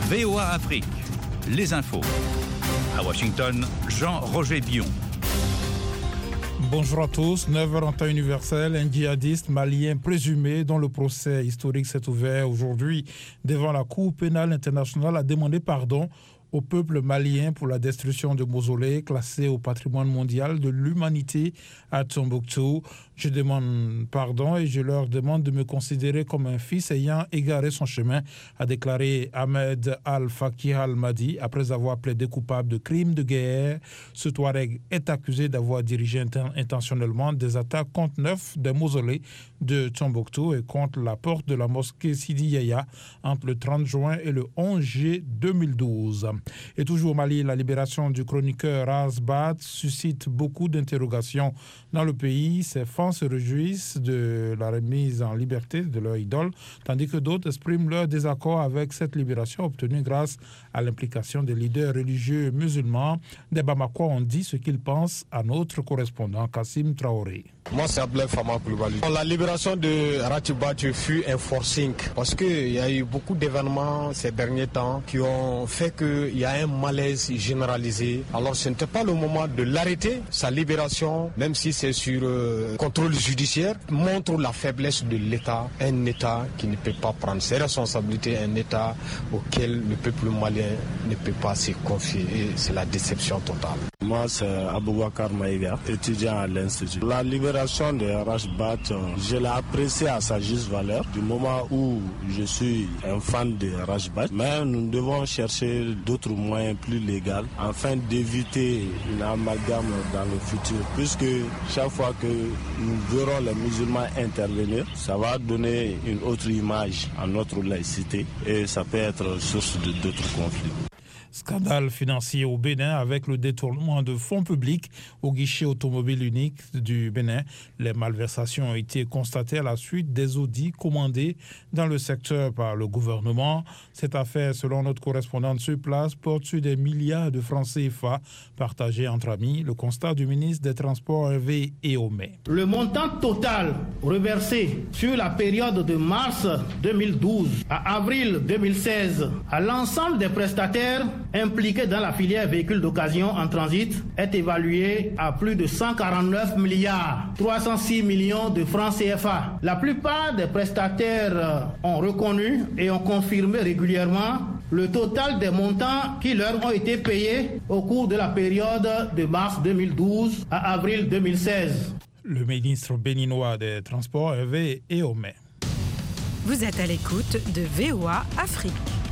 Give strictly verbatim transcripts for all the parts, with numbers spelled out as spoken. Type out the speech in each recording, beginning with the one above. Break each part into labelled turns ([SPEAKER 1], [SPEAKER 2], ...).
[SPEAKER 1] V O A Afrique, les infos. À Washington, Jean-Roger Bion.
[SPEAKER 2] Bonjour à tous. neuf heures en temps universel, un djihadiste malien présumé dont le procès historique s'est ouvert aujourd'hui devant la Cour pénale internationale a demandé pardon au peuple malien pour la destruction de mausolées classés au patrimoine mondial de l'humanité à Tombouctou. Je demande pardon et je leur demande de me considérer comme un fils ayant égaré son chemin, a déclaré Ahmed Al-Faqih Al-Mahdi après avoir plaidé coupable de crimes de guerre. Ce Touareg est accusé d'avoir dirigé intentionnellement des attaques contre neuf des mausolées de Tombouctou et contre la porte de la mosquée Sidi Yahya entre le trente juin et le onze juillet deux mille douze. Et toujours au Mali, la libération du chroniqueur Razbat suscite beaucoup d'interrogations dans le pays. Ces fans se réjouissent de la remise en liberté de leur idole, tandis que d'autres expriment leur désaccord avec cette libération obtenue grâce à l'implication des leaders religieux musulmans. Des Bamakois ont dit ce qu'ils pensent à notre correspondant Kassim Traoré.
[SPEAKER 3] Moi, c'est Abdel Fama Koulibaly. La libération de Ratibbat fut un forcing parce qu'il y a eu beaucoup d'événements ces derniers temps qui ont fait qu'il y a un malaise généralisé. Alors, ce n'était pas le moment de l'arrêter. Sa libération, même si c'est sur euh, contrôle judiciaire, montre la faiblesse de l'État. Un État qui ne peut pas prendre ses responsabilités, un État auquel le peuple malien ne peut pas se confier. Et c'est la déception totale.
[SPEAKER 4] Moi, c'est Aboubakar Maïga, étudiant à l'Institut. La libération de Rajbat, je l'ai appréciée à sa juste valeur du moment où je suis un fan de Rajbat. Mais nous devons chercher d'autres moyens plus légaux afin d'éviter une amalgame dans le futur. Puisque chaque fois que nous verrons les musulmans intervenir, ça va donner une autre image à notre laïcité et ça peut être source de d'autres conflits.
[SPEAKER 2] Scandale financier au Bénin avec le détournement de fonds publics au guichet automobile unique du Bénin. Les malversations ont été constatées à la suite des audits commandés dans le secteur par le gouvernement. Cette affaire, selon notre correspondante sur place, porte sur des milliards de francs C F A partagés entre amis. Le constat du ministre des Transports Hervé Eomé.
[SPEAKER 5] Le montant total reversé sur la période de mars deux mille douze à avril deux mille seize à l'ensemble des prestataires impliqués dans la filière véhicules d'occasion en transit est évalué à plus de cent quarante-neuf milliards trois cent six millions de francs C F A. La plupart des prestataires ont reconnu et ont confirmé régulièrement le total des montants qui leur ont été payés au cours de la période de mars deux mille douze à avril deux mille seize.
[SPEAKER 2] Le ministre béninois des Transports, Hervé Eomé.
[SPEAKER 6] Vous êtes à l'écoute de V O A Afrique.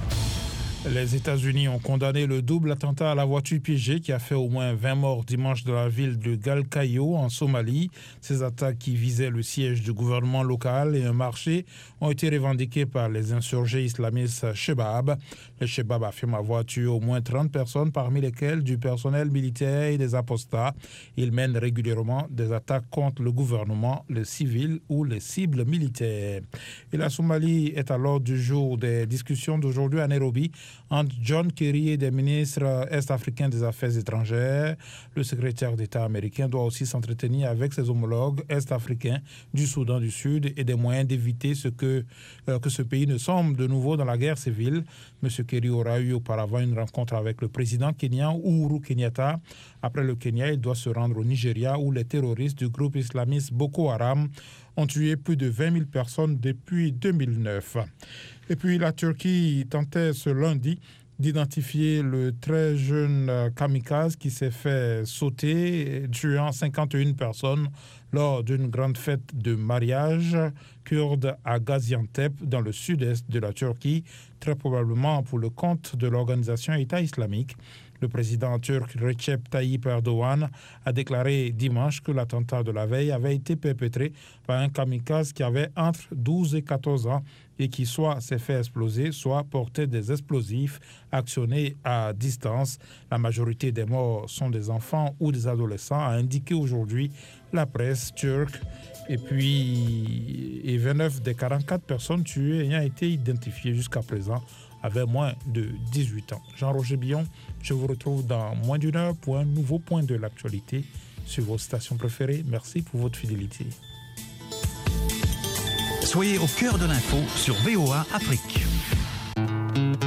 [SPEAKER 2] Les États-Unis ont condamné le double attentat à la voiture piégée qui a fait au moins vingt morts dimanche dans la ville de Galkayo en Somalie. Ces attaques qui visaient le siège du gouvernement local et un marché ont été revendiquées par les insurgés islamistes Shebab. Les Shebab affirment avoir tué au moins trente personnes, parmi lesquelles du personnel militaire et des apostats. Ils mènent régulièrement des attaques contre le gouvernement, les civils ou les cibles militaires. Et la Somalie est à l'ordre du jour des discussions d'aujourd'hui à Nairobi entre John Kerry et des ministres est-africains des Affaires étrangères. Le secrétaire d'État américain doit aussi s'entretenir avec ses homologues est-africains du Soudan du Sud et des moyens d'éviter ce que, euh, que ce pays ne sombre de nouveau dans la guerre civile. M. Kerry aura eu auparavant une rencontre avec le président kenyan Uhuru Kenyatta. Après le Kenya, il doit se rendre au Nigeria où les terroristes du groupe islamiste Boko Haram ont tué plus de vingt mille personnes depuis deux mille neuf. Et puis la Turquie tentait ce lundi d'identifier le très jeune kamikaze qui s'est fait sauter, tuant cinquante et une personnes lors d'une grande fête de mariage kurde à Gaziantep, dans le sud-est de la Turquie, très probablement pour le compte de l'organisation État islamique. Le président turc Recep Tayyip Erdogan a déclaré dimanche que l'attentat de la veille avait été perpétré par un kamikaze qui avait entre douze et quatorze ans et qui soit s'est fait exploser, soit portait des explosifs actionnés à distance. La majorité des morts sont des enfants ou des adolescents, a indiqué aujourd'hui la presse turque. Et puis, et vingt-neuf des quarante-quatre personnes tuées ayant été identifiées jusqu'à présent avaient moins de dix-huit ans. Jean-Roger Bion, je vous retrouve dans moins d'une heure pour un nouveau point de l'actualité sur vos stations préférées. Merci pour votre fidélité.
[SPEAKER 1] Soyez au cœur de l'info sur V O A Afrique.